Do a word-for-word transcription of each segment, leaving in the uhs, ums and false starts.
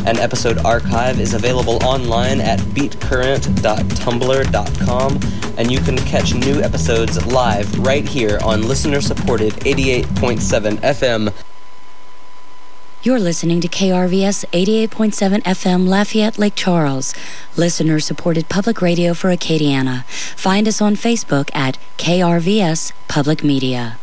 An episode archive is available online at beat current dot tumblr dot com, and you can catch new episodes live right here on listener-supported eighty-eight point seven F M. You're listening to K R V S eighty-eight point seven F M Lafayette, Lake Charles, listener-supported public radio for Acadiana. Find us on Facebook at K R V S Public Media.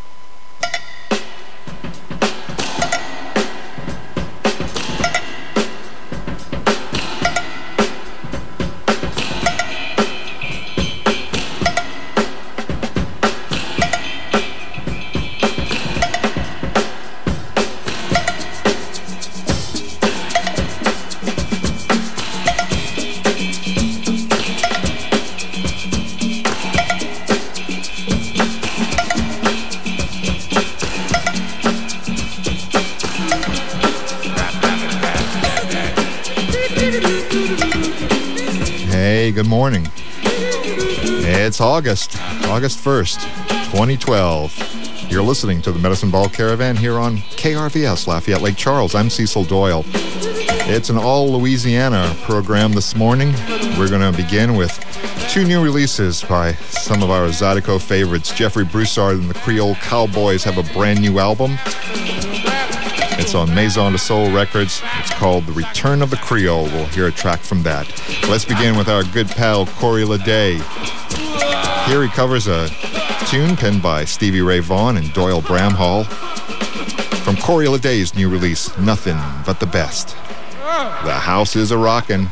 Good morning. It's August, August first, twenty twelve. You're listening to the Medicine Ball Caravan here on K R V S, Lafayette Lake Charles. I'm Cecil Doyle. It's an all-Louisiana program this morning. We're going to begin with two new releases by some of our Zydeco favorites. Jeffrey Broussard and the Creole Cowboys have a brand new album. It's on Maison de Soul Records. It's called The Return of the Creole. We'll hear a track from that. Let's begin with our good pal, Corey Leday. Here he covers a tune penned by Stevie Ray Vaughan and Doyle Bramhall from Corey Leday's new release, Nothing But the Best. The house is a-rockin'.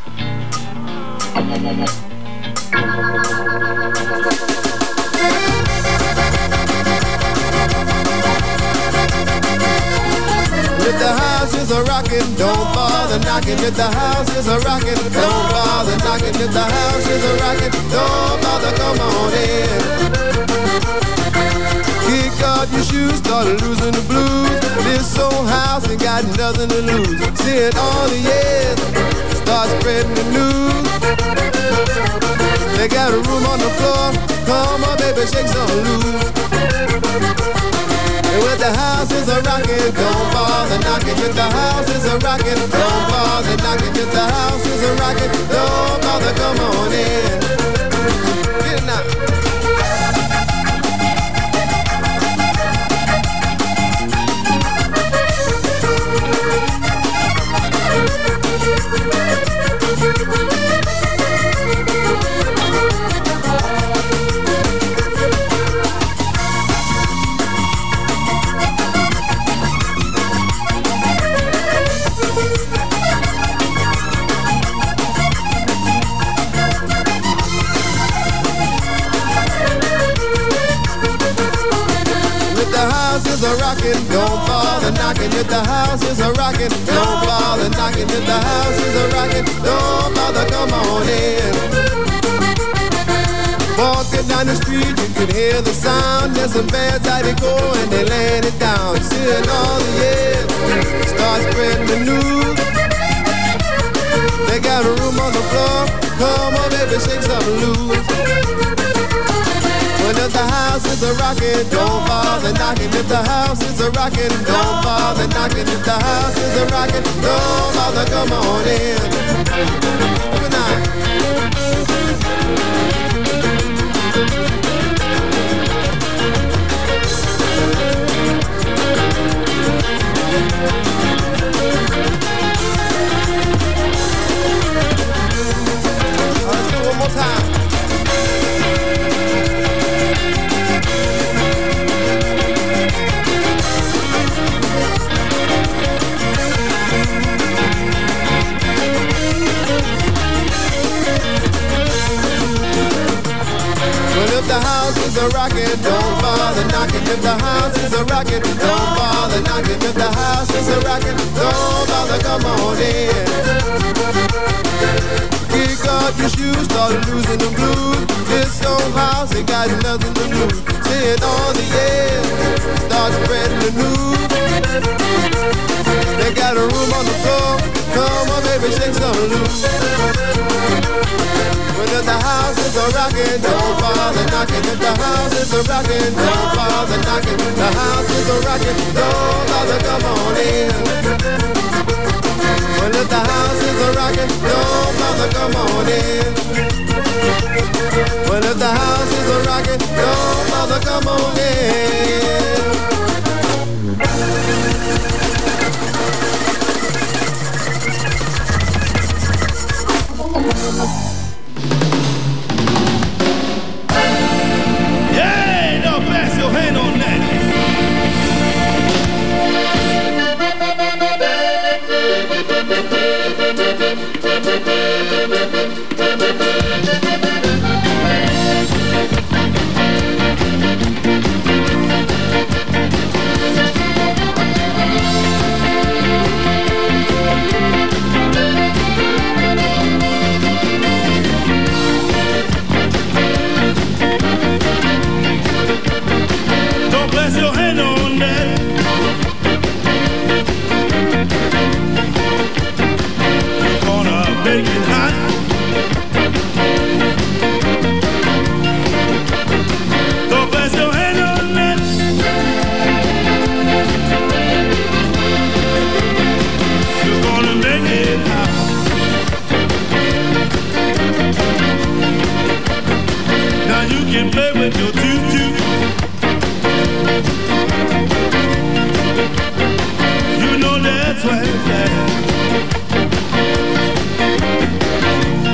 If the house is a rockin', don't bother knocking. If the house is a rockin', don't bother knocking. If the house is a rockin', don't bother, come on in. Kick off your shoes, start losing the blues. This old house ain't got nothing to lose. Seeing all the years, start spreading the news. They got a room on the floor, come on baby, shake some loose. And when the house is a rockin', don't bother knocking. If the house is a rockin', don't bother knocking. If the house is a rockin', don't bother, come on in. Get it now. A rockin', don't bother knocking. If the house is a rockin', don't bother knocking. If the house is a rockin', don't bother, come on in. Walking down the street, you can hear the sound. There's some bands out there go and they laying it down. Seeing all the years, start spreading the news. They got a room on the floor, come on baby, shake some loose. When if the house is a rockin', don't bother knocking. If the house is a rockin', don't bother knocking. If the house is a rockin', don't bother, come on in. Good night. Let's do it one more time. If the house is a rockin', don't bother knocking. If the house is a rockin', don't bother knocking. If the house is a rockin', don't bother, come on in. Kick off your shoes, start losing the blues. This old house ain't got nothing to lose. Seeing all the air, start spreading the news. They got a room on the floor, come on baby, shake some loose. When if the house is a rockin', don't bother knocking. If the house is a rockin', don't bother knocking. The house is a rockin', don't bother, come on in. When if the house is make it hot. So place your hand on that. You're gonna make it hot. Now you can play with your tutu. You know that's right there.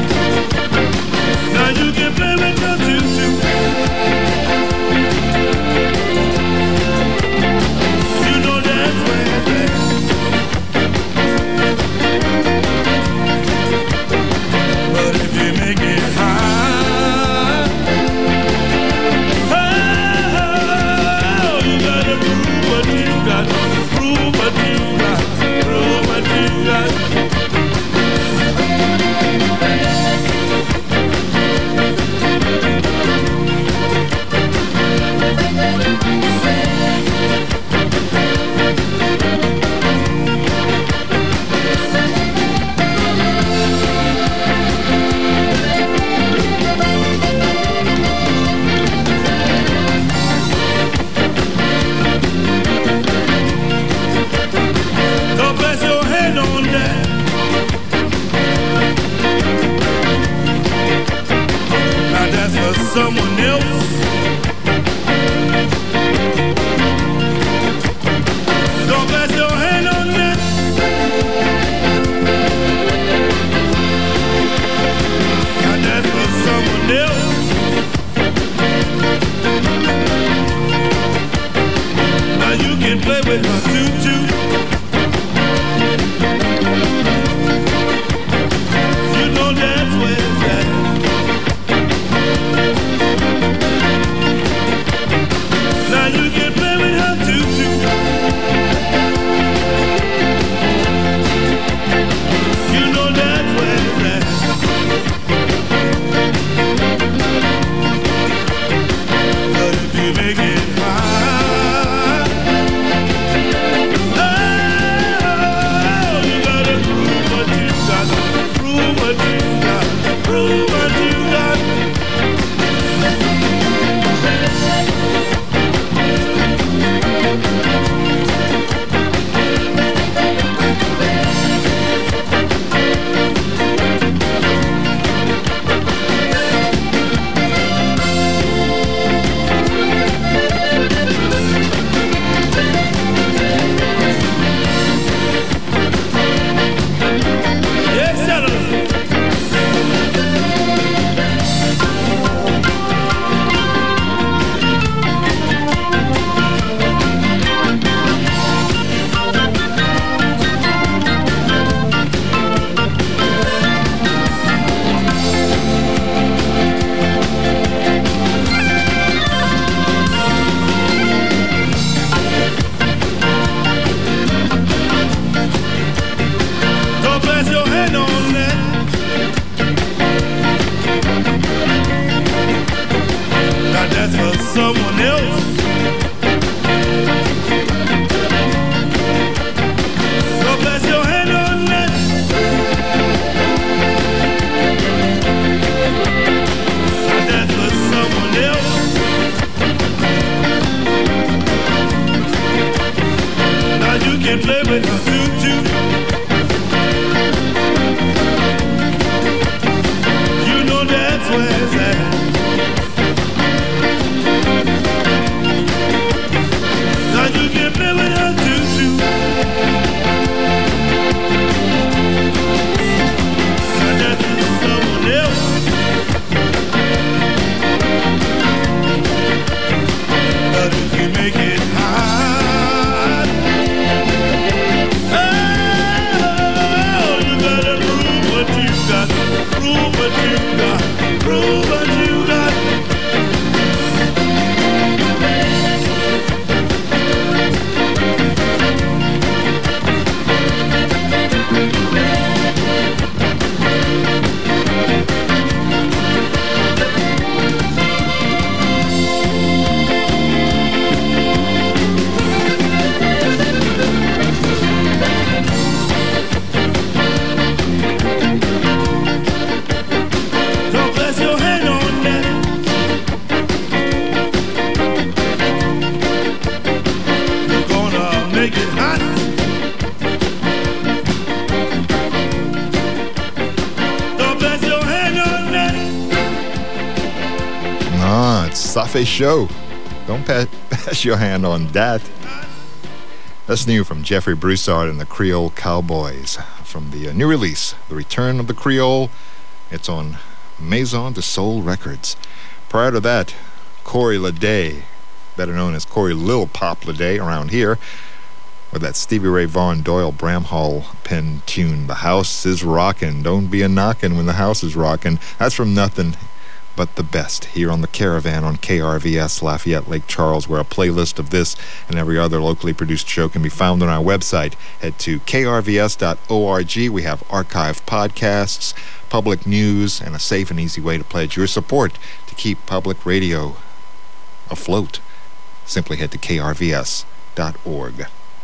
Safe Show. Don't pass, pass your hand on that. That's new from Jeffrey Broussard and the Creole Cowboys. From the uh, new release, The Return of the Creole. It's on Maison de Soul Records. Prior to that, Corey Leday, better known as Corey Lil Pop Leday around here, with that Stevie Ray Vaughan Doyle Bramhall pen tune, The House is Rockin'. Don't be a knockin' when the house is rockin'. That's from Nothing But the Best, here on the Caravan on K R V S Lafayette Lake Charles, where a playlist of this and every other locally produced show can be found on our website. Head to K R V S dot org. We have archived podcasts, public news, and a safe and easy way to pledge your support to keep public radio afloat. Simply head to K R V S dot org.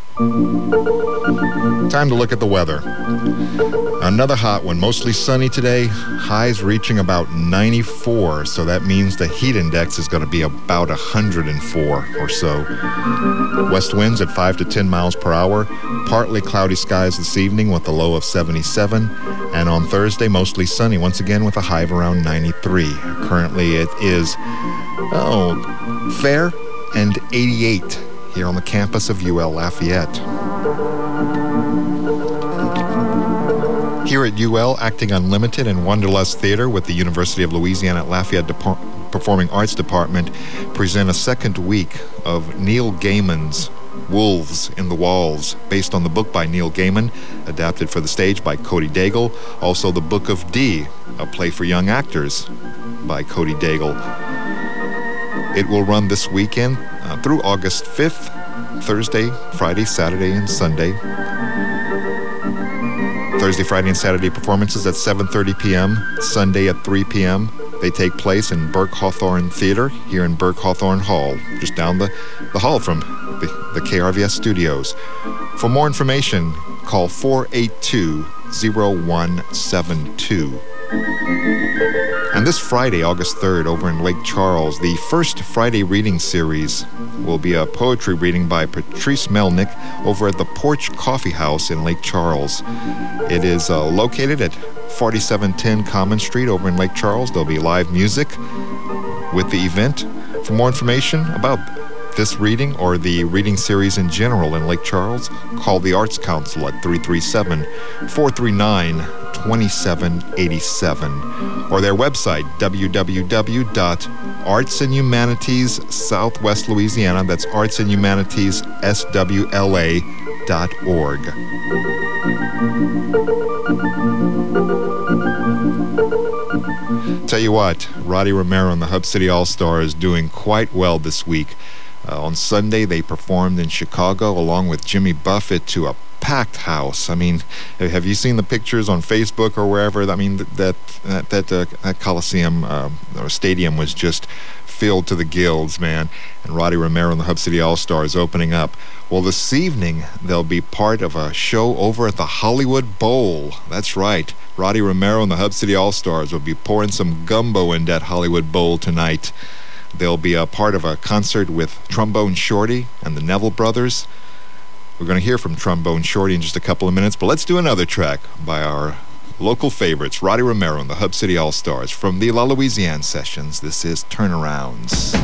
Time to look at the weather. Another hot one, mostly sunny today. Highs reaching about ninety-four, so that means the heat index is going to be about one hundred four or so. West winds at five to ten miles per hour. Partly cloudy skies this evening with a low of seventy-seven. And on Thursday, mostly sunny once again with a high of around ninety-three. Currently it is, oh, fair and eighty-eight. Here on the campus of U L Lafayette. Here at U L, Acting Unlimited and Wanderlust Theater with the University of Louisiana at Lafayette Dep- Performing Arts Department present a second week of Neil Gaiman's Wolves in the Walls, based on the book by Neil Gaiman, adapted for the stage by Cody Daigle. Also The Book of D, a play for young actors by Cody Daigle. It will run this weekend uh, through August fifth, Thursday, Friday, Saturday, and Sunday. Thursday, Friday, and Saturday performances at seven thirty p.m., Sunday at three p.m. They take place in Burke Hawthorne Theater here in Burke Hawthorne Hall, just down the, the hall from the, the K R V S studios. For more information, call four eight two, zero one seven two. And this Friday, August third, over in Lake Charles, the first Friday reading series will be a poetry reading by Patrice Melnick over at the Porch Coffee House in Lake Charles. It is uh, located at forty-seven ten Common Street over in Lake Charles. There'll be live music with the event. For more information about this reading or the reading series in general in Lake Charles, call the Arts Council at three three seven, four three nine, two seven eight seven or their website, w w w dot arts and humanities southwest louisiana, that's arts and humanities s w l a dot org. Tell you what, Roddy Romero and the Hub City All-Stars is doing quite well this week. Uh, on Sunday, they performed in Chicago along with Jimmy Buffett to a packed house. I mean, have you seen the pictures on Facebook or wherever? I mean, that that that, uh, that Coliseum uh, or stadium was just filled to the gills, man. And Roddy Romero and the Hub City All-Stars opening up. Well, this evening, they'll be part of a show over at the Hollywood Bowl. That's right. Roddy Romero and the Hub City All-Stars will be pouring some gumbo in that Hollywood Bowl tonight. They'll be a part of a concert with Trombone Shorty and the Neville Brothers. We're going to hear from Trombone Shorty in just a couple of minutes, but let's do another track by our local favorites, Roddy Romero and the Hub City All-Stars, from the La Louisiane Sessions. This is Turnarounds.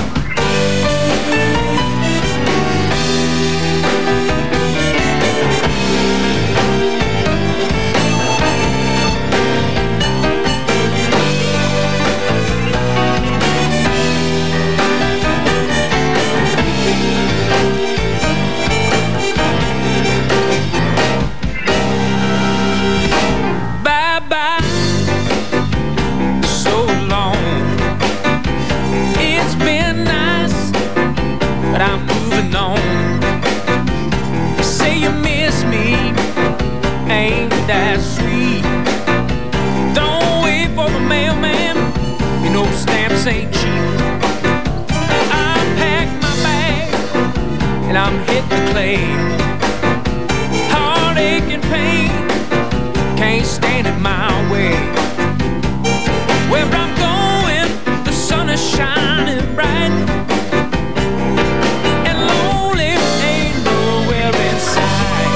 Ain't cheap. I packed my bag and I'm hit the clay. Heartache and pain can't stand in my way. Where I'm going, the sun is shining bright, and lonely ain't nowhere in sight.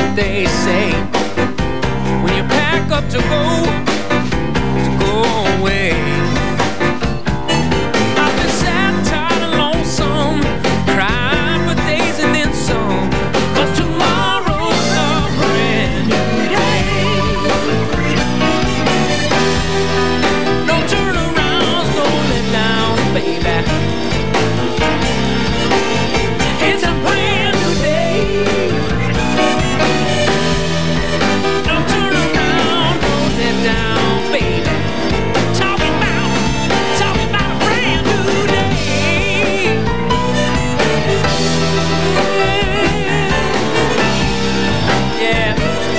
what they say. When you pack up to go, to go away. I've been sad, tired, and lonesome, cried for days and then some. 'Cause tomorrow's a brand new day. No turnarounds, no let downs, baby. It's a brand new day. No turnaround, no let down, baby. Talking about, talking about a brand new day. Yeah.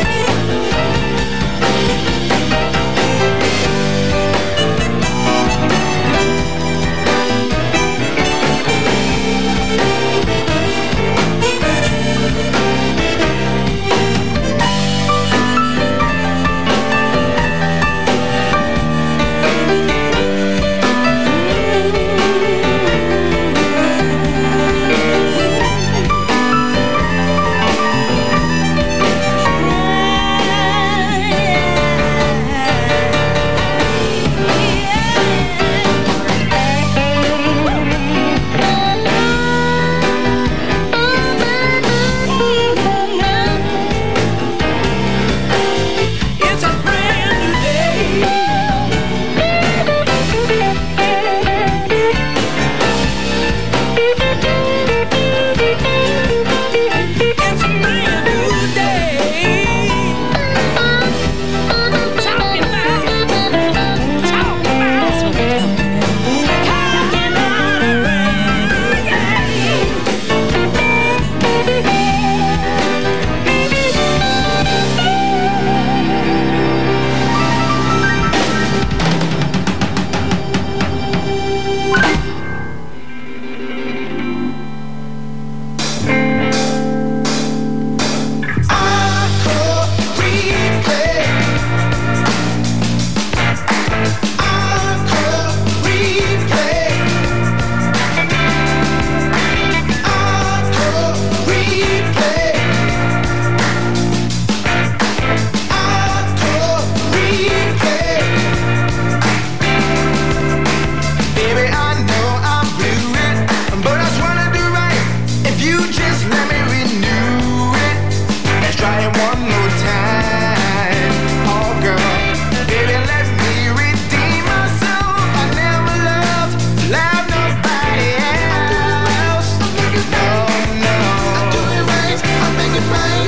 It's a brand new day. It's a brand new day. Talking about, talking about, talking about a brand new day. Baby, I know I'm blue it, but I just wanna do right. If you just let me renew it, let's try it one more time. Oh, girl, baby, let me redeem myself. I never loved, loved nobody else. No, no. I do it right, I make it right.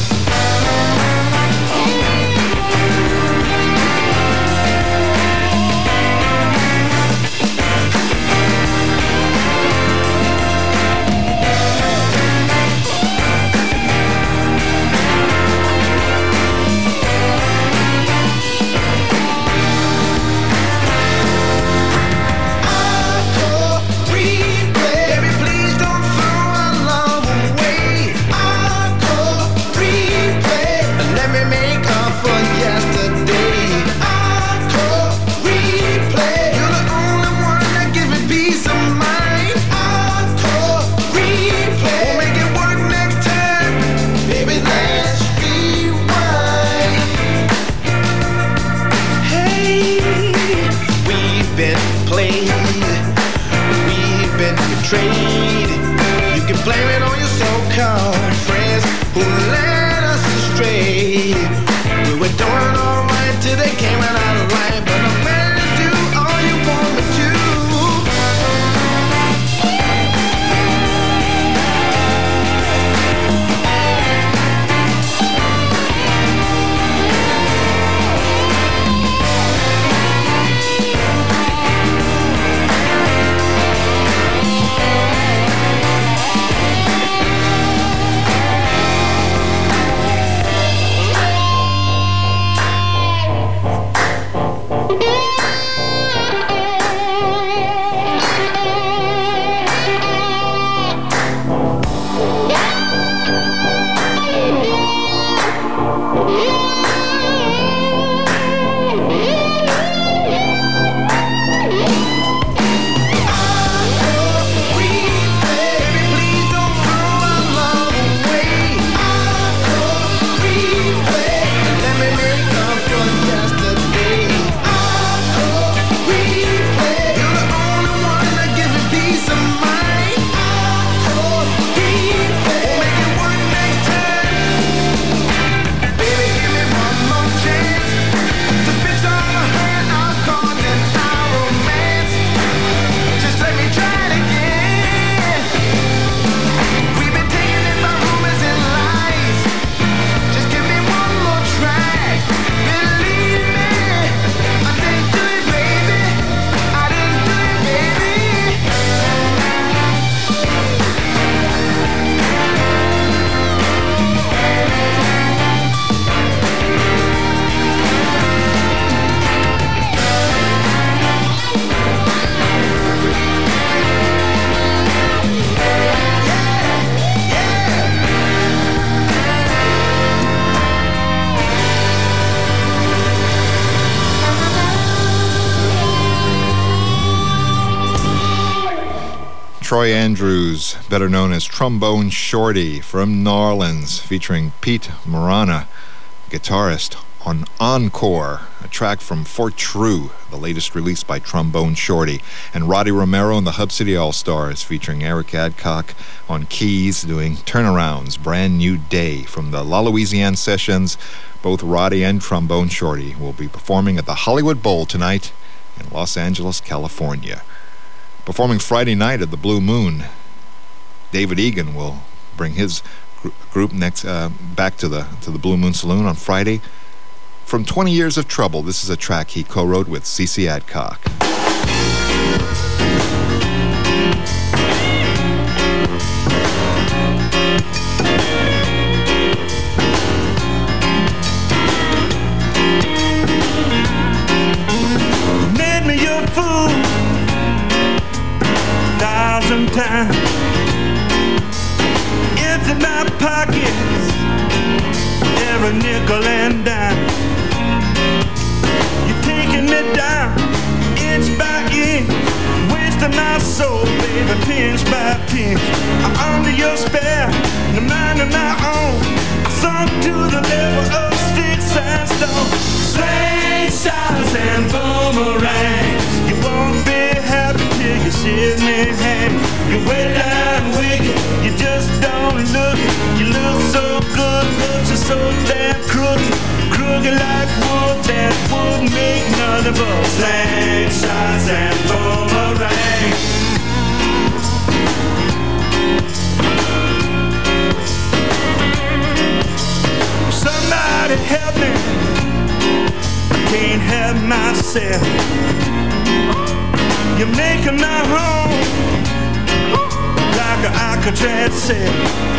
Baby, please don't throw our love away. Encore replay. Let me make up for yesterday. Encore replay. You're the only one that gives me peace of mind. Encore replay. We'll make it work next time. Baby, let's rewind. Hey, we've been played. We've been betrayed. You can blame it on your so-called friends who led us astray. We were doing all right till they came out of line, but I'm ready to do all you want me to. Troy Andrews, better known as Trombone Shorty from New Orleans, featuring Pete Marana, guitarist, on Encore, a track from Fort True, the latest release by Trombone Shorty, and Roddy Romero and the Hub City All-Stars, featuring Eric Adcock on keys, doing Turnarounds, Brand New Day from the La Louisiane Sessions. Both Roddy and Trombone Shorty will be performing at the Hollywood Bowl tonight in Los Angeles, California. Performing Friday night at the Blue Moon, David Egan will bring his gr- group next uh, back to the to the Blue Moon Saloon on Friday. From twenty Years of Trouble, this is a track he co-wrote with C C Adcock. Made me your fool thousand times. Emptied my pockets, every nickel and dime. You're taking me down, inch by inch, wasting my soul, baby, pinch by pinch. I'm under your spell, no mind of my own. I sunk to the level of sticks and stones. Slingshots and boomerangs. You won't be happy till you see me hang. You're way down wicked, you just don't look it. You look so good, but you're so damn crooked. Crooked like wood that would make nothing but slingshots and boomerangs. Somebody help me, I can't help myself. You're making my home like an Alcatraz cell.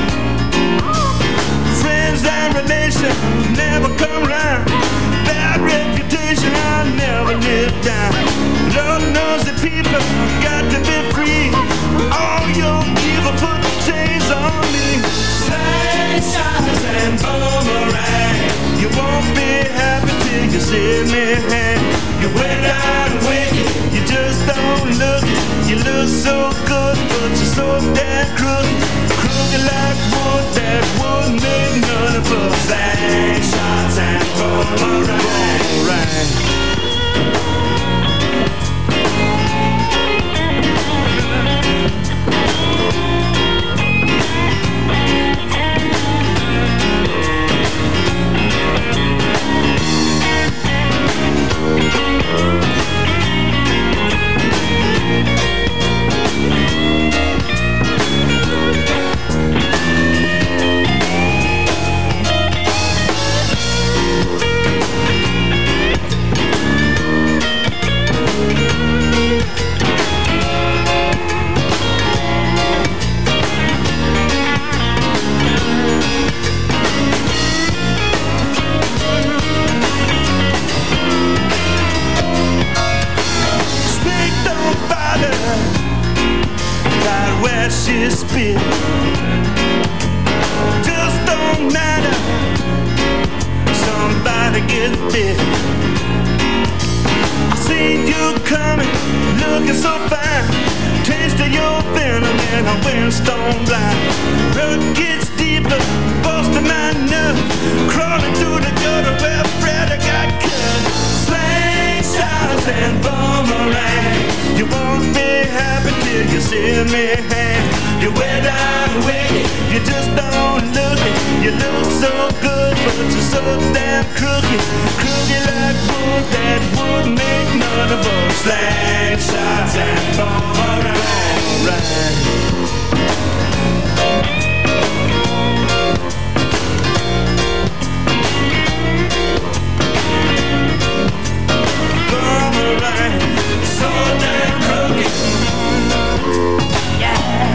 Friends and relations never come round. Bad reputation I never live down. Lord knows that people got to be free. All your evil put the chains on me. Slingshots and boomerangs. You won't be happy till you see me hang. You're way down wicked, you just don't look it. You look so good, but you're so damn crooked. Crooked like wood that would make none of us. Slingshots and boomerangs. She spit. Just don't matter, somebody get bit. I seen you coming, looking so fine. Tasted your venom and I went stone blind. Road gets deeper, busting my nut. Crawling through the gutter where Freddy got cut. Slingshots and boomerangs. You won't be happy till you see me hang. You're way down wicked, you just don't look it. You look so good, but you're so damn crooked. Crooked like wood that would make none of us. Slingshots and boomerangs. Boomerang, so damn crooked. Yeah.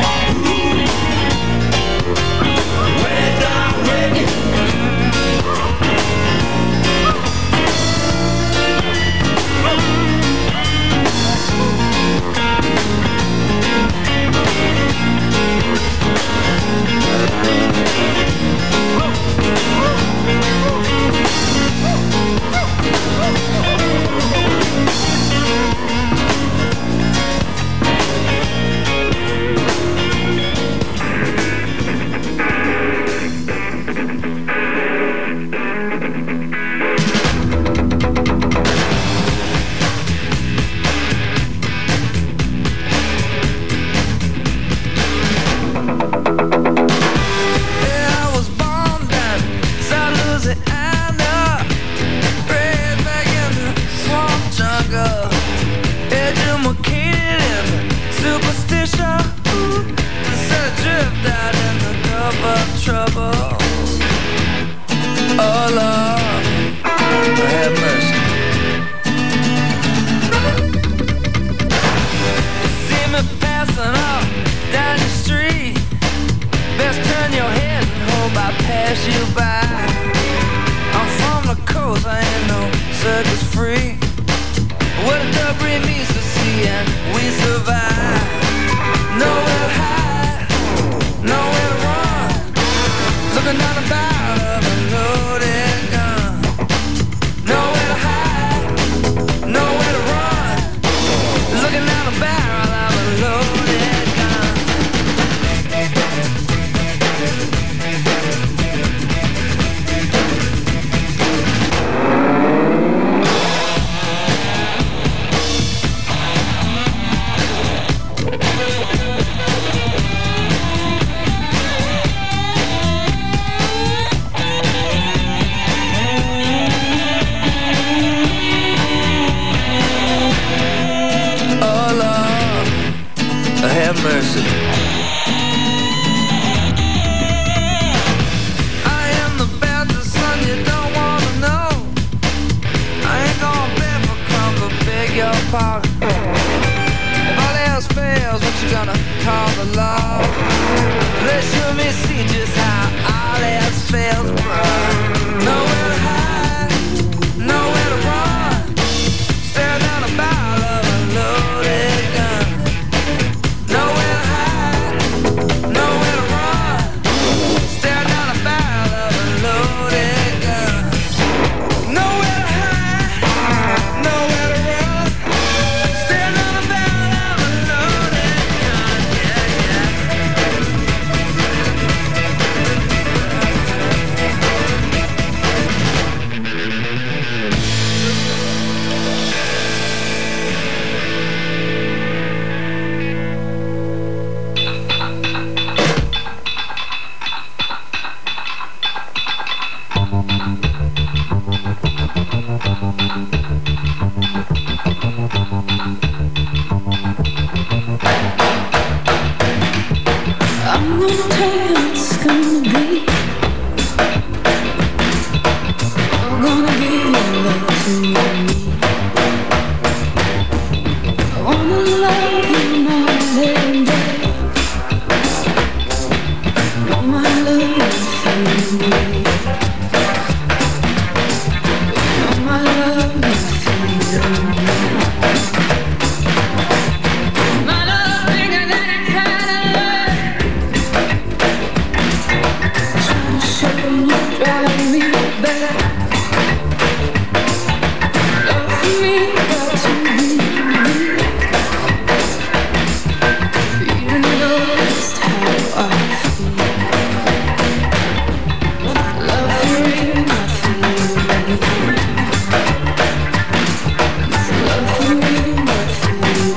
park. If all else fails, what you gonna call the law? Let's show me see just how all else fails, bruh. Nowhere to hide, nowhere to run. Stare down a barrel of a loaded gun. Nowhere to hide, nowhere to run. Stare down a barrel of a loaded gun. Nowhere to hide, nowhere to run. Stare down a barrel of a loaded gun. Yeah, yeah. I'm gonna tell you it's gonna be. I'm gonna give your love to me. I wanna love you night and day. Know my love will fade away. Know my love will fade away. My love bigger than a Cadillac. Try to show you, drive me back. Love for me, got to be real. You know just how I feel. Love for real, not feel. Love for real, not feel.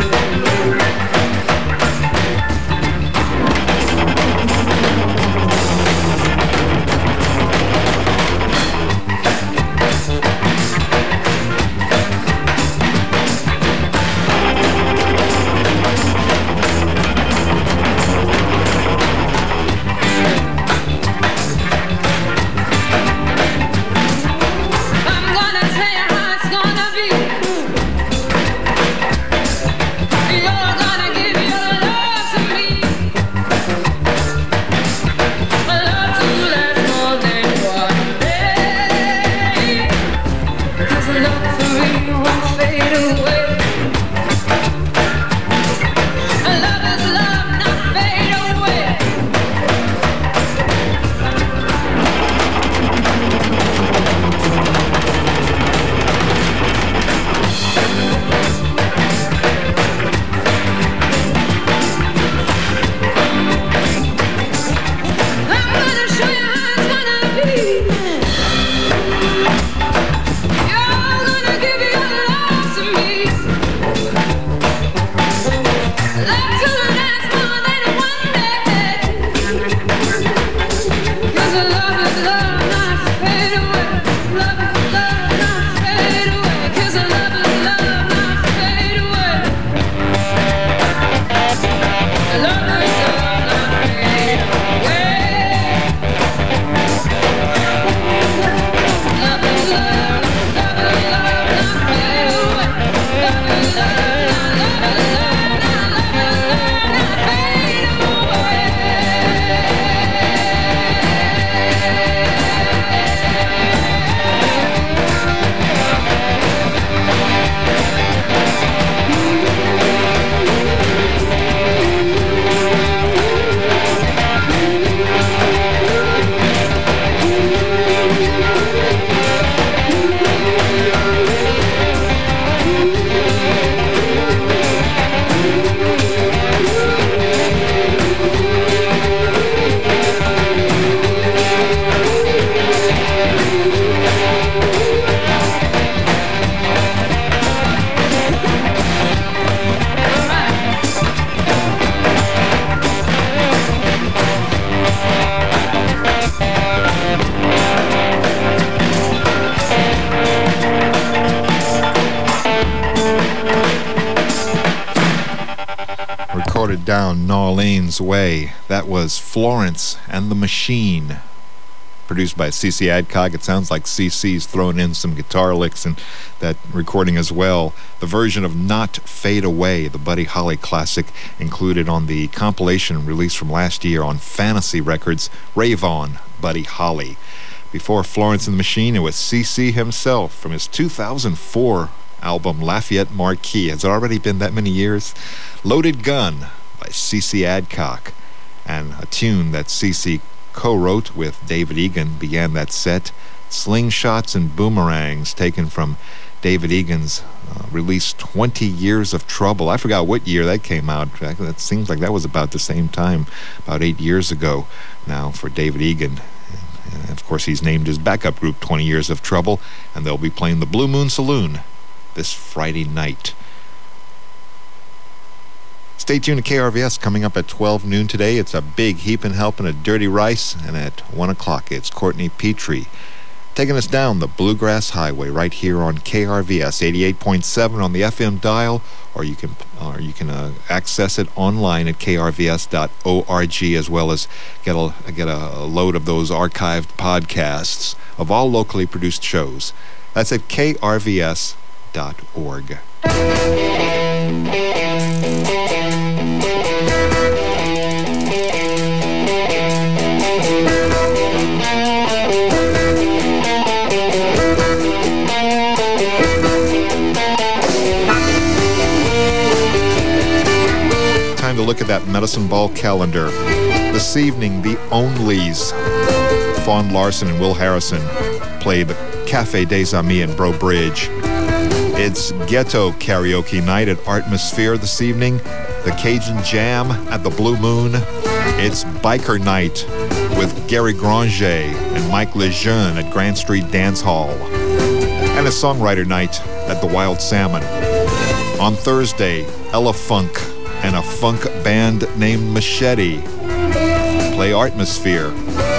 I'm gonna tell you how it's gonna be. You're gonna give your love to me. A love to last more than one day. 'Cause a love for me won't fade away. A love is love, not fade away. I'm gonna show you how it's gonna be. You're gonna give your love to me. Love to last more than one day. 'Cause a love is love, not fade away. Love is love, not fade away. 'Cause a love is love, not fade away. Love is love, not fade away. Love is love, love is love, not fade away. Love is love, not love is love, not love is love, not fade away. Recorded down N'Orleans way. That was Florence and the Machine. produced by C C Adcock. It sounds like C C's thrown in some guitar licks in that recording as well. The version of Not Fade Away, the Buddy Holly classic, included on the compilation released from last year on Fantasy Records, Rave On, Buddy Holly. Before Florence and the Machine, it was C C himself from his two thousand four album Lafayette Marquis. Has it already been that many years? Loaded Gun by C C Adcock, and a tune that C C co-wrote with David Egan began that set. Slingshots and Boomerangs, taken from David Egan's uh, release twenty years of Trouble. I forgot what year that came out. That seems like that was about the same time, about eight years ago now for David Egan. And of course, he's named his backup group twenty years of Trouble, and they'll be playing the Blue Moon Saloon this Friday night. Stay tuned to K R V S. Coming up at twelve noon today, it's a Big Heapin' Helpin' of Dirty Rice, and at one o'clock it's Courtney Petrie taking us down the Bluegrass Highway right here on K R V S eighty-eight point seven on the F M dial, or you can or you can uh, access it online at k r v s dot org, as well as get a get a load of those archived podcasts of all locally produced shows. That's at k r v s dot org. To look at that Medicine Ball calendar. This evening, the Onlys, Fawn Larson and Will Harrison, play the Cafe des Amis in Breaux Bridge. It's Ghetto Karaoke Night at Artmosphere this evening. The Cajun Jam at the Blue Moon. It's Biker Night with Gary Granger and Mike Lejeune at Grand Street Dance Hall. And a Songwriter Night at the Wild Salmon. On Thursday, Ella Funk and a funk band named Machete play Artmosphere.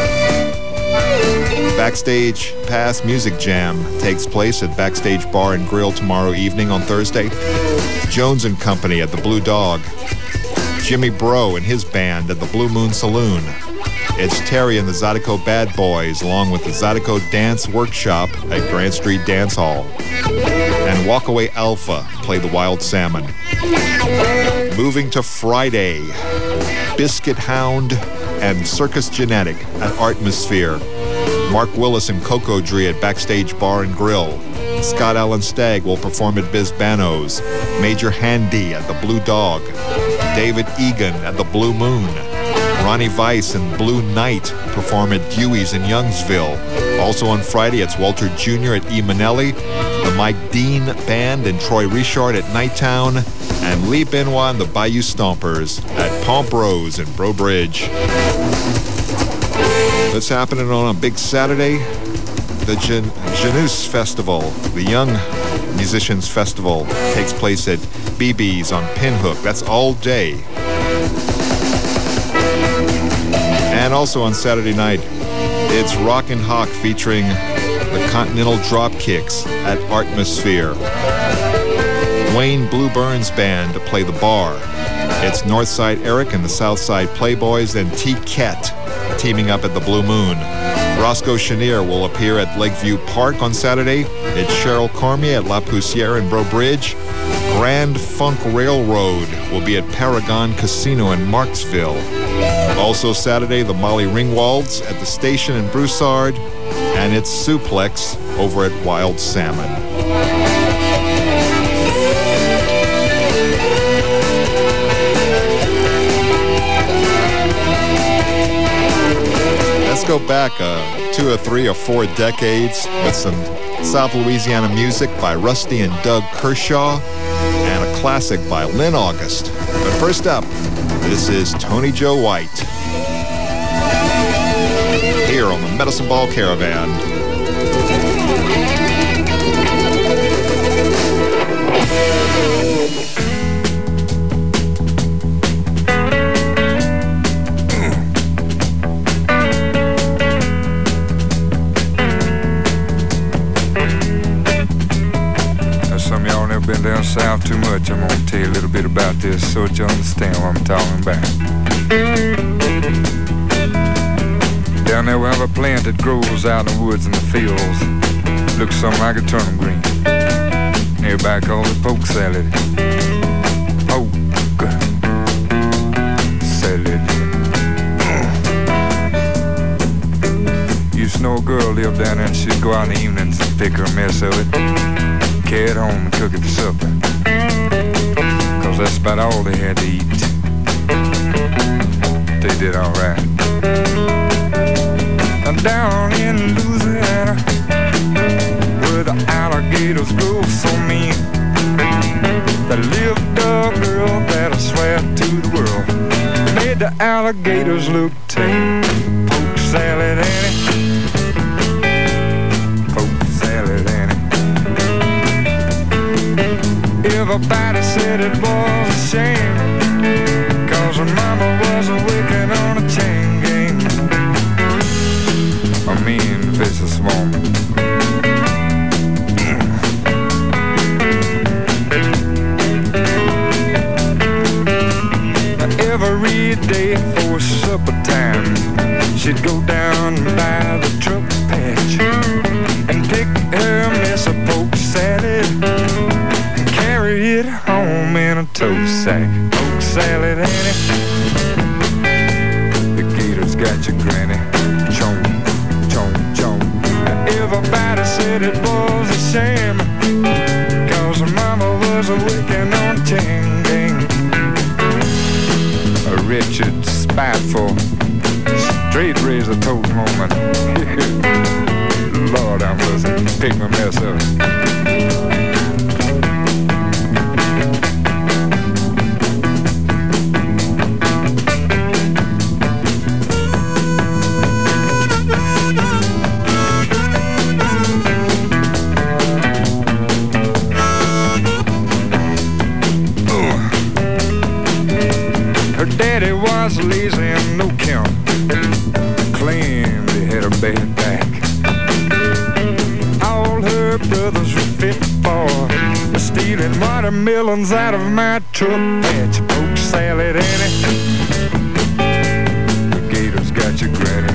Backstage Pass Music Jam takes place at Backstage Bar and Grill tomorrow evening on Thursday. Jones and Company at the Blue Dog. Jimmy Bro and his band at the Blue Moon Saloon. It's Terry and the Zydeco Bad Boys along with the Zydeco Dance Workshop at Grand Street Dance Hall. And Walkaway Alpha play the Wild Salmon. Moving to Friday, Biscuit Hound and Circus Genetic at Artmosphere. Mark Willis and Coco Dree at Backstage Bar and Grill. Scott Allen Stagg will perform at Biz Banos. Major Handy at the Blue Dog. David Egan at the Blue Moon. Ronnie Weiss and Blue Knight perform at Dewey's in Youngsville. Also on Friday, it's Walter Junior at E. Manelli, the Mike Dean Band and Troy Richard at Nighttown, and Lee Benoit and the Bayou Stompers at Pomp Rose in Breaux Bridge. What's happening on a big Saturday? The Gen- Janus Festival, the Young Musicians Festival, takes place at B B's on Pinhook. That's all day. And also on Saturday night, it's Rockin' Hawk featuring the Continental Dropkicks at Artmosphere. Wayne Blue Burns Band to play the bar. It's Northside Eric and the Southside Playboys and T-Ket teaming up at the Blue Moon. Roscoe Chenier will appear at Lakeview Park on Saturday. It's Cheryl Cormier at La Poussière in Breaux Bridge. Grand Funk Railroad will be at Paragon Casino in Marksville. Also Saturday, the Molly Ringwalds at the station in Broussard, and it's Suplex over at Wild Salmon. Let's go back uh, two or three or four decades with some South Louisiana music by Rusty and Doug Kershaw, and a classic by Lynn August. But first up, this is Tony Joe White here on the Medicine Ball Caravan. Been down south too much. I'm gonna tell you a little bit about this so that you understand what I'm talking about. Down there we have a plant that grows out in the woods and the fields. Looks something like a turnip green. Everybody calls it poke salad. Poke salad. Used to know a girl lived down there and she'd go out in the evenings and pick her a mess of it, carry it home and cook it for supper. Cause that's about all they had to eat. They did alright. Down in Louisiana, where the alligators grow so mean, there lived a girl that I swear to the world made the alligators look tame. Poke salad Annie, poke salad Annie. Everybody said it was a shame, cause her mama was a wicked on a chain gang. I mean, vicious woman. Every day for supper time, she'd go down by the truck patch and pick her mess of poke salad and carry it home in a tow sack. Poke salad, Annie. The gators got your granny. Chomp. Everybody said it was a shame, cause her mama was a wicked on chain gang. A wretched, spiteful, straight razor tote woman. Lord, I must pick my mess up. Daddy was lazy and no count, claimed he had a bad back. All her brothers were fit for stealing watermelons out of my truck patch. Poke salad, Annie. The gators got your granny.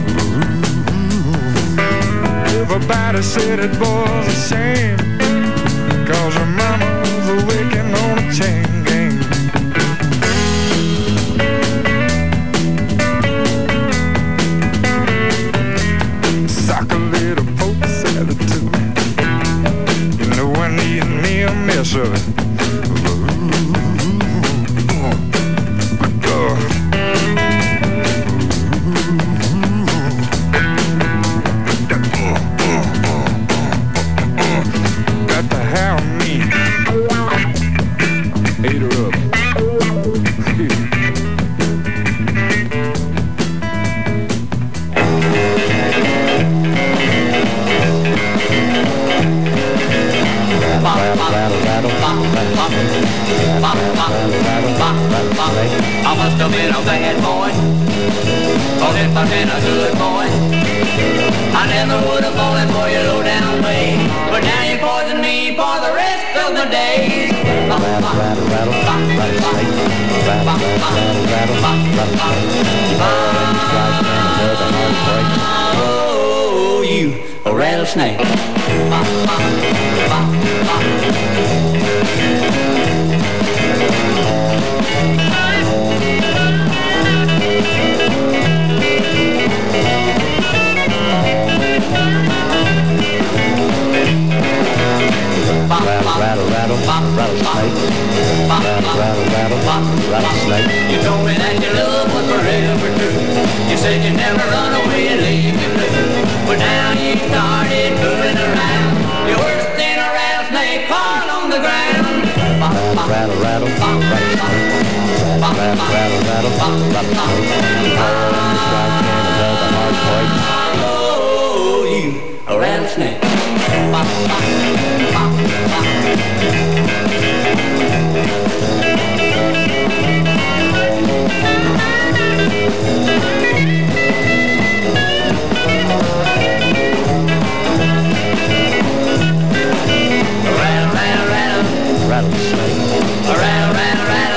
Ooh. Everybody said it was a shame, cause her mama was a wicked on a chain gang. Mess of it. Got to have me. Ate her up. I must have been a bad boy, cause if I'd been a good boy, I never would have fallen for your low down way. But now you poison me for the rest of the days. Rattle, rattle, rattle, rattle, rattle, rattle, rattle, oh, you a rattlesnake. Rattle, rattle, rattle, rattlesnake. Rattle, rattle, rattle, rattlesnake. You told me that your love was forever true. You said you'd never run away and leave me blue. But now you started moving around. You're worse than a rattlesnake falling on the ground. Rattle, rattle, rattle, rattlesnake. Rattle, rattle, rattle, rattlesnake. Oh, it's like Canada, the hard quake. Oh, you a rattlesnake.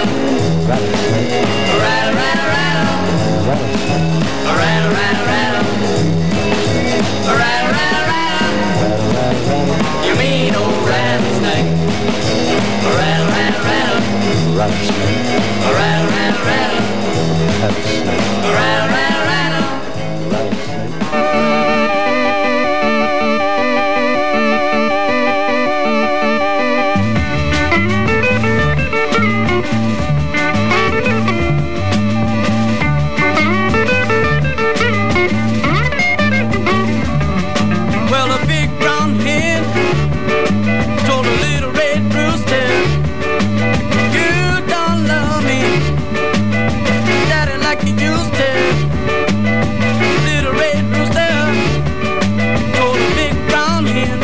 Rattle, rattle, rattle. rattlesnake, Rattle, rattle, rattle. pet snake, Rattle, rattle, rattle. rattlesnake. Well, a big brown hen told a little red rooster, you don't love me, daddy, like you used to. Little red rooster told a big brown hen,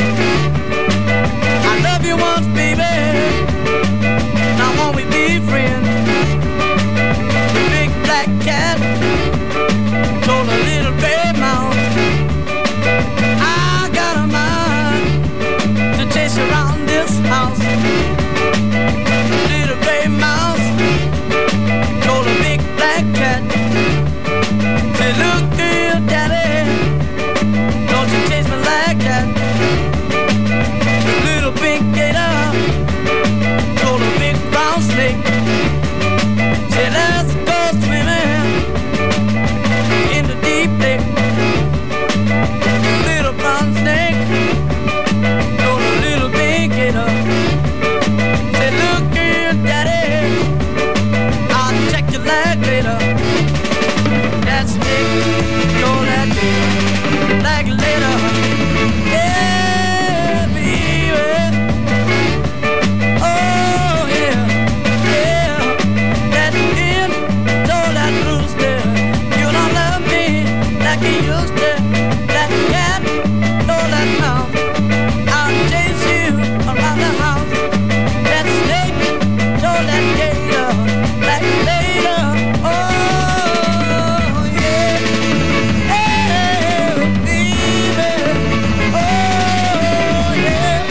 I love you once, baby, now won't we be friends? The big black cat told a little red mouse, I got a mind to chase around this house. Little gray mouse told a big black cat, say, look here, daddy, don't you chase me like that. Little pink gator told a big brown snake, say, let's go swimming in the deep lake. Little brown snake told a little big gator, say, look here, daddy, I'll check your leg later. That snake told that gator, leg later. Yeah, baby. Oh, yeah, yeah. That hen told that rooster, you don't love me like you used to. That cat told that mouse, I'll chase you around the house. That snake told that gator, like later. Oh, yeah, yeah, baby. Oh, yeah,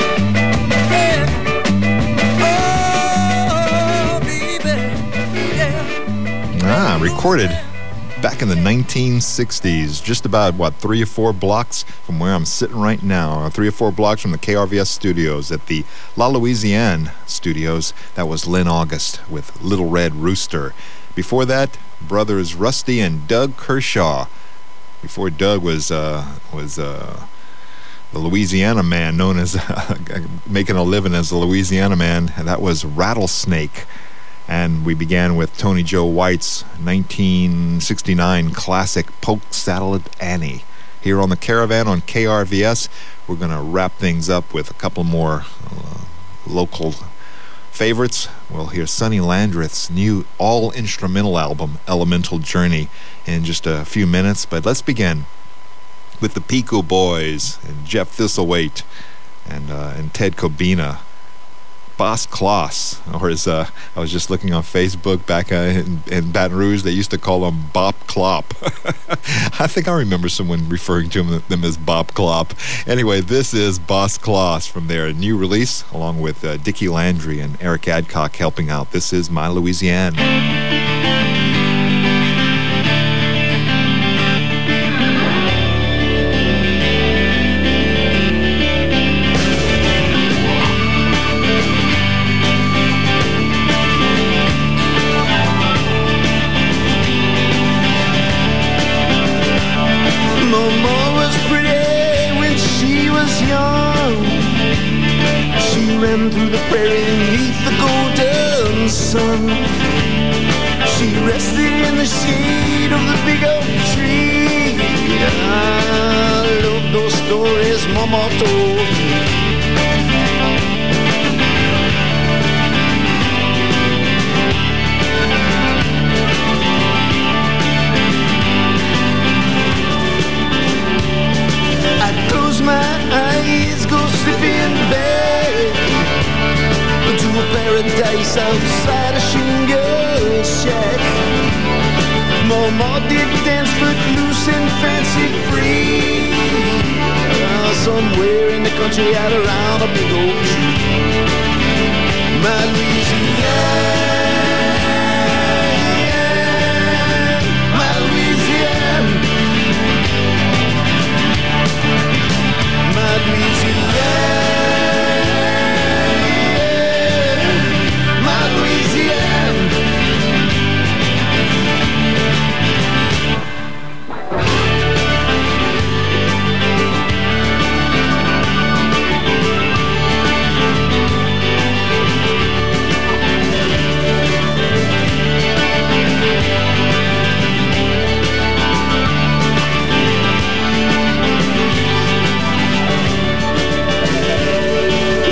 yeah. Oh, baby, yeah. Ah, recorded back in the nineteen sixties, just about, what, three or four blocks from where I'm sitting right now, three or four blocks from the K R V S studios at the La Louisiane studios. That was Lynn August with Little Red Rooster. Before that, brothers Rusty and Doug Kershaw. Before Doug was, uh, was, uh, the Louisiana man known as, making a living as the Louisiana man, and that was Rattlesnake. And we began with Tony Joe White's nineteen sixty-nine classic Polk Saddled Annie. Here on the Caravan on K R V S, we're going to wrap things up with a couple more uh, local favorites. We'll hear Sonny Landreth's new all-instrumental album, Elemental Journey, in just a few minutes. But let's begin with the Pico Boys and Jeff Thistlethwaite and, uh, and Ted Kobina. Boss Kloss, or as uh, I was just looking on Facebook back uh, in, in Baton Rouge, they used to call him Bop Klopp. I think I remember someone referring to him, them as Bop Klopp. Anyway, this is Boss Kloss from their new release, along with uh, Dickie Landry and Eric Adcock helping out. This is My Louisiane. Mama was pretty when she was young. She ran through the prairie beneath the golden sun. She rested in the shade of the big oak tree. I love those stories Mama told me. My eyes go slipping back to a paradise outside a shingle shack. Mama did dance footloose and fancy free, uh, somewhere in the country out around a big oak tree. My Louisiane, my Louisiane, my Louisiane, my Louisiane.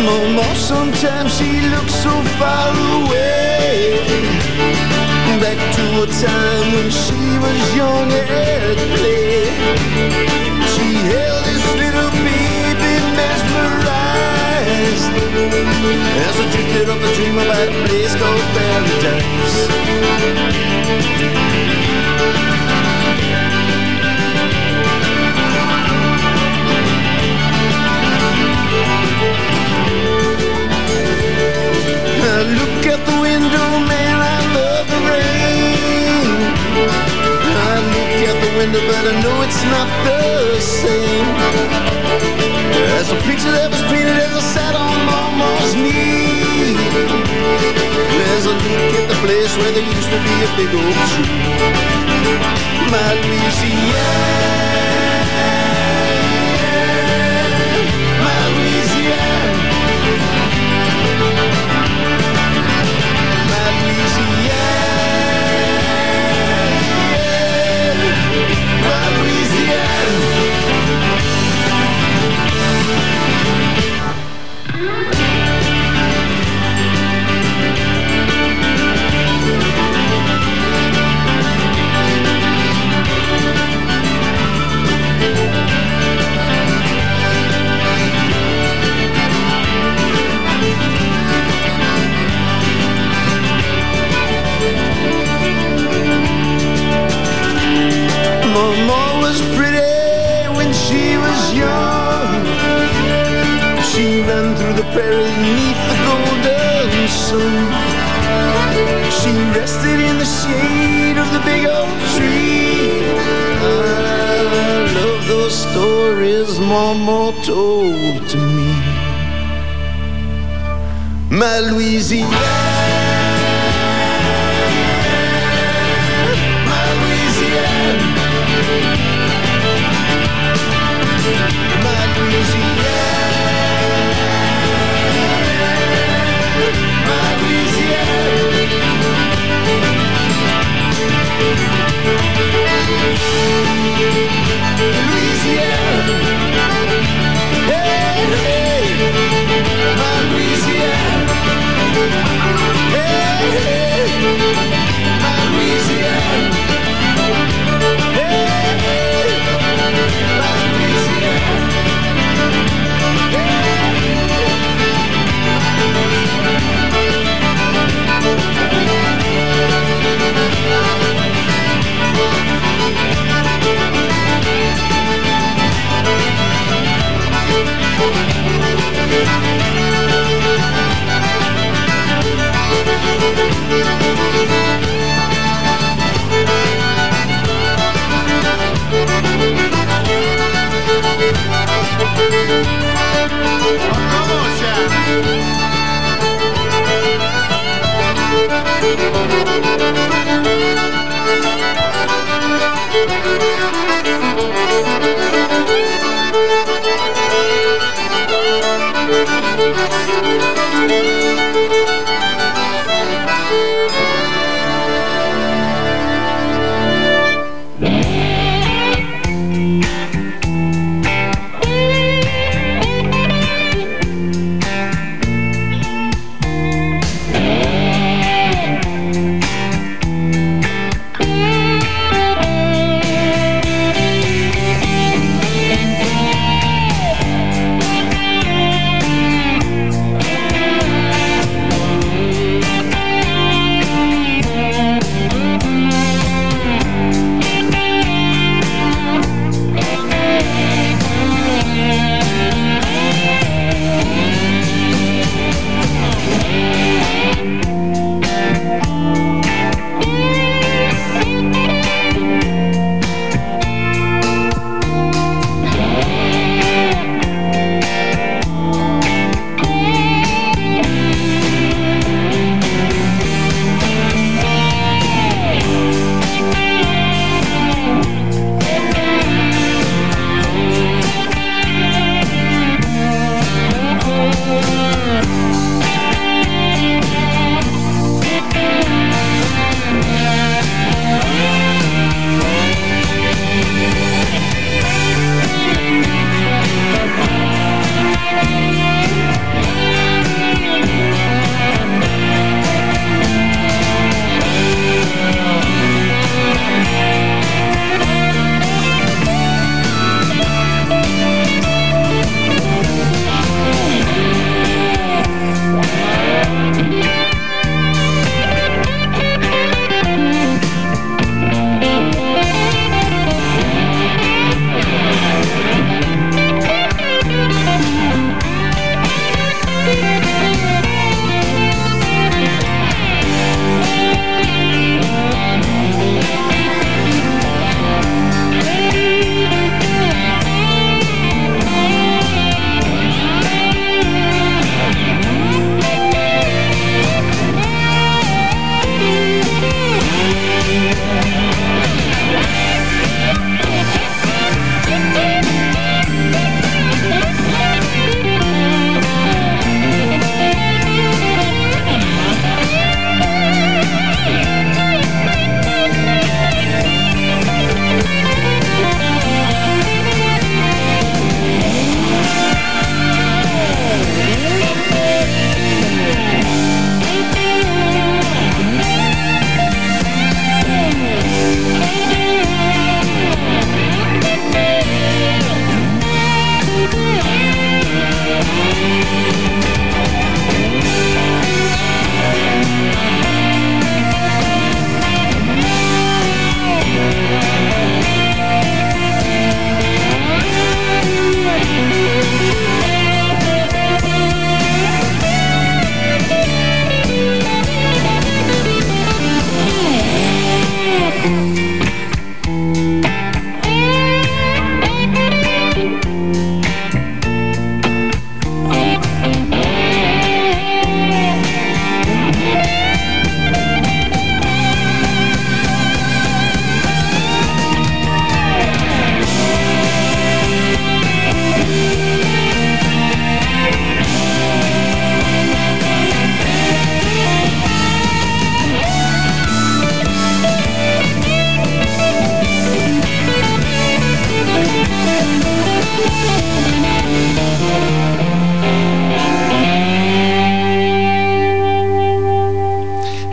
Mama, sometimes she looks so far away, back to a time when she was young at play. She held this little baby mesmerized as I drifted off a dream about a place called paradise. I look out the window, man, I love the rain. I look out the window, but I know it's not the same as the picture that was painted as I sat on Mama's knee. As I look at the place where there used to be a big oak tree, my Louisiana, my Louisiana. Mama was pretty when she was young. She ran through the prairie beneath the golden sun. She rested in the shade of the big oak tree. I love those stories Mama told to me. My Louisiana,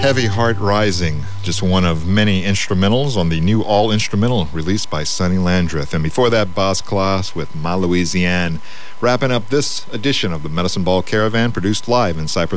Heavy Heart Rising, just one of many instrumentals on the new all-instrumental released by Sonny Landreth. And before that, Boss Class with Ma Louisiane. Wrapping up this edition of the Medicine Ball Caravan, produced live in Cypress